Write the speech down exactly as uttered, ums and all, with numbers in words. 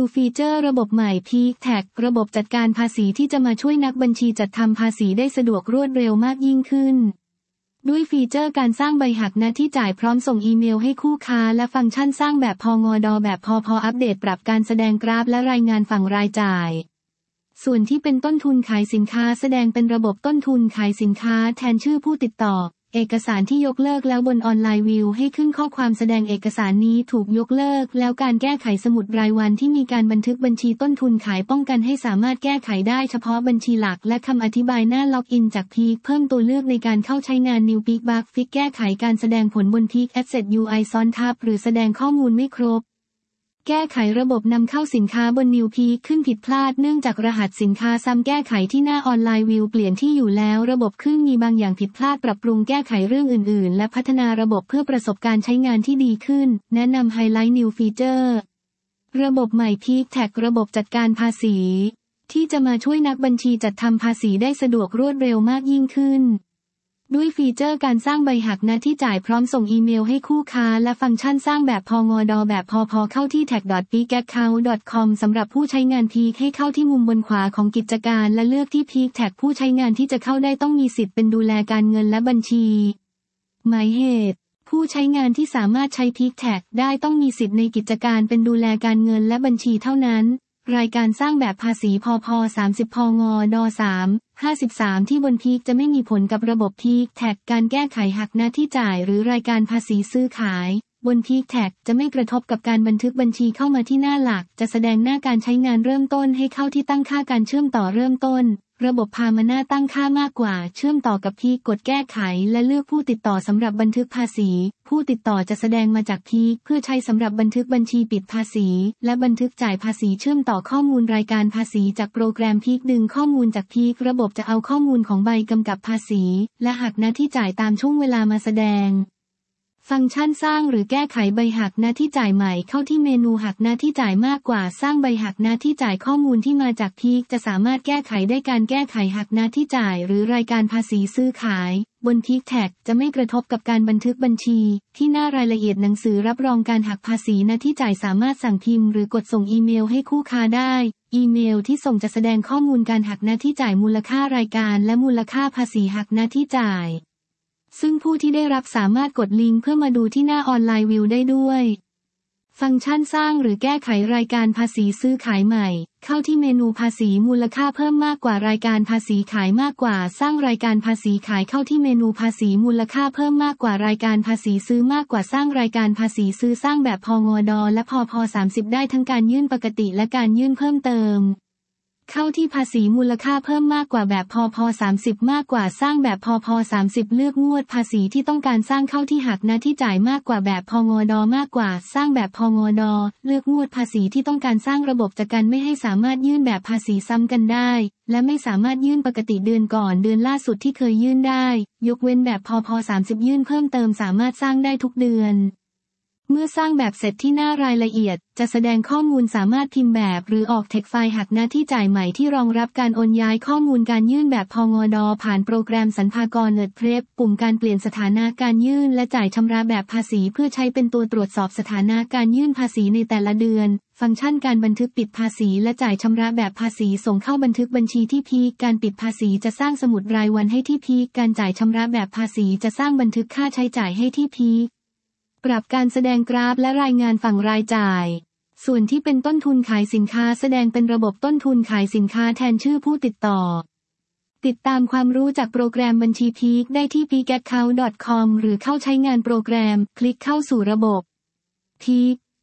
New Feature ระบบใหม่ พี แท็ก ระบบจัดการภาษีที่จะมาช่วยนักบัญชีจัดทำภาษีได้สะดวกรวดเร็วมากยิ่งขึ้นด้วยฟีเจอร์การสร้างใบหักหน้าที่จ่ายพร้อมส่งอีเมลให้คู่ค้าและฟังก์ชันสร้างแบบพงดแบบพพอัปเดตปรับการแสดงกราฟและรายงานฝั่งรายจ่ายส่วนที่เป็นต้นทุนขายสินค้าแสดงเป็นระบบต้นทุนขายสินค้าแทนชื่อผู้ติดต่อเอกสารที่ยกเลิกแล้วบนออนไลน์วิวให้ขึ้นข้อความแสดงเอกสารนี้ถูกยกเลิกแล้วการแก้ไขสมุดรายวันที่มีการบันทึกบัญชีต้นทุนขายป้องกันให้สามารถแก้ไขได้เฉพาะบัญชีหลักและคำอธิบายหน้าล็อกอินจากพีคเพิ่มตัวเลือกในการเข้าใช้งาน New Peak Bug Fix แก้ไขการแสดงผลบน Peak Asset ยู ไอ ซ้อนทับหรือแสดงข้อมูลไม่ครบแก้ไขระบบนำเข้าสินค้าบน New Peak ขึ้นผิดพลาดเนื่องจากรหัสสินค้าซ้ำแก้ไขที่หน้าออนไลน์วิวเปลี่ยนที่อยู่แล้วระบบขึ้นมีบางอย่างผิดพลาดปรับปรุงแก้ไขเรื่องอื่นๆและพัฒนาระบบเพื่อประสบการณ์ใช้งานที่ดีขึ้นแนะนำไฮไลท์ New Feature ระบบใหม่ Peak แท็ก ระบบจัดการภาษีที่จะมาช่วยนักบัญชีจัดทำภาษีได้สะดวกรวดเร็วมากยิ่งขึ้นด้วยฟีเจอร์การสร้างใบหักหน้าที่จ่ายพร้อมส่งอีเมลให้คู่ค้าและฟังก์ชันสร้างแบบพงดแบบพพเข้าที่ แท็ก ดอท พีค แอคเคาท์ ดอท คอม สำหรับผู้ใช้งานพีคให้เข้าที่มุมบนขวาของกิจการและเลือกที่พีคแท็กผู้ใช้งานที่จะเข้าได้ต้องมีสิทธิ์เป็นดูแลการเงินและบัญชีหมายเหตุผู้ใช้งานที่สามารถใช้พีคแท็กได้ต้องมีสิทธิ์ในกิจการเป็นดูแลการเงินและบัญชีเท่านั้นรายการสร้างแบบภาษีพพสามสิบพงดสาม ห้าสิบสามที่บนพีคจะไม่มีผลกับระบบพีคแท็กการแก้ไขหักหน้าที่จ่ายหรือรายการภาษีซื้อขายบนพีคแท็กจะไม่กระทบกับการบันทึกบัญชีเข้ามาที่หน้าหลักจะแสดงหน้าการใช้งานเริ่มต้นให้เข้าที่ตั้งค่าการเชื่อมต่อเริ่มต้นระบบพามาหน้าตั้งค่ามากกว่าเชื่อมต่อกับพีคกดแก้ไขและเลือกผู้ติดต่อสำหรับบันทึกภาษีผู้ติดต่อจะแสดงมาจากพีคเพื่อใช้สำหรับบันทึกบัญชีปิดภาษีและบันทึกจ่ายภาษีเชื่อมต่อข้อมูลรายการภาษีจากโปรแกรมพีคดึงข้อมูลจากพีคระบบจะเอาข้อมูลของใบกำกับภาษีและหักหน้าที่จ่ายตามช่วงเวลามาแสดงฟังก์ชันสร้างหรือแก้ไขใบหักหน้าที่จ่ายใหม่เข้าที่เมนูหักหน้าที่จ่ายมากกว่าสร้างใบหักหน้าที่จ่ายข้อมูลที่มาจากพีคจะสามารถแก้ไขได้การแก้ไขหักหน้าที่จ่ายหรือรายการภาษีซื้อขายบนพีคแท็กจะไม่กระทบกับการบันทึกบัญชีที่หน้ารายละเอียดหนังสือรับรองการหักภาษีหน้าที่จ่ายสามารถสั่งพิมพ์หรือกดส่งอีเมลให้คู่ค้าได้อีเมลที่ส่งจะแสดงข้อมูลการหักหน้าที่จ่ายมูลค่ารายการและมูลค่าภาษีหักหน้าที่จ่ายซึ่งผู้ที่ได้รับสามารถกดลิงก์เพื่อมาดูที่หน้าออนไลน์วิวได้ด้วยฟังก์ชันสร้างหรือแก้ไขรายการภาษีซื้อขายใหม่เข้าที่เมนูภาษีมูลค่าเพิ่มมากกว่ารายการภาษีขายมากกว่าสร้างรายการภาษีขายเข้าที่เมนูภาษีมูลค่าเพิ่มมากกว่ารายการภาษีซื้อมากกว่าสร้างรายการภาษีซื้อสร้างแบบพงดและพพสามสิบได้ทั้งการยื่นปกติและการยื่นเพิ่มเติมเข้าที่ภาษีมูลค่าเพิ่มมากกว่าแบบพพสามสิบมากกว่าสร้างแบบพพสามสิบเลือกงวดภาษีที่ต้องการสร้างเข้าที่หักหน้าที่จ่ายมากกว่าแบบพงดมากกว่าสร้างแบบพงดเลือกงวดภาษีที่ต้องการสร้างระบบจัดการไม่ให้สามารถยื่นแบบภาษีซ้ำกันได้และไม่สามารถยื่นปกติเดือนก่อนเดือนล่าสุดที่เคยยื่นได้ยกเว้นแบบพพสามสิบยื่นเพิ่มเติมสามารถสร้างได้ทุกเดือนเมื่อสร้างแบบเสร็จที่หน้ารายละเอียดจะแสดงข้อมูลสามารถพิมพ์แบบหรือออกเทคไฟล์หักหน้าที่จ่ายใหม่ที่รองรับการโอนย้ายข้อมูลการยื่นแบบพงดผ่านโปรแกรมสรรพากรเนิร์ดเพรพปุ่มการเปลี่ยนสถานะการยื่นและจ่ายชำระแบบภาษีเพื่อใช้เป็นตัวตรวจสอบสถานะการยื่นภาษีในแต่ละเดือนฟังก์ชันการบันทึกปิดภาษีและจ่ายชำระแบบภาษีส่งเข้าบันทึกบัญชีที่พีคการปิดภาษีจะสร้างสมุดรายวันให้ที่พีคการจ่ายชำระแบบภาษีจะสร้างบันทึกค่าใช้จ่ายให้ที่พีคปรับการแสดงกราฟและรายงานฝั่งรายจ่ายส่วนที่เป็นต้นทุนขายสินค้าแสดงเป็นระบบต้นทุนขายสินค้าแทนชื่อผู้ติดต่อติดตามความรู้จากโปรแกรมบัญชีพีคได้ที่ พีค แอคเคาท์ ดอท คอม หรือเข้าใช้งานโปรแกรมคลิกเข้าสู่ระบบพีค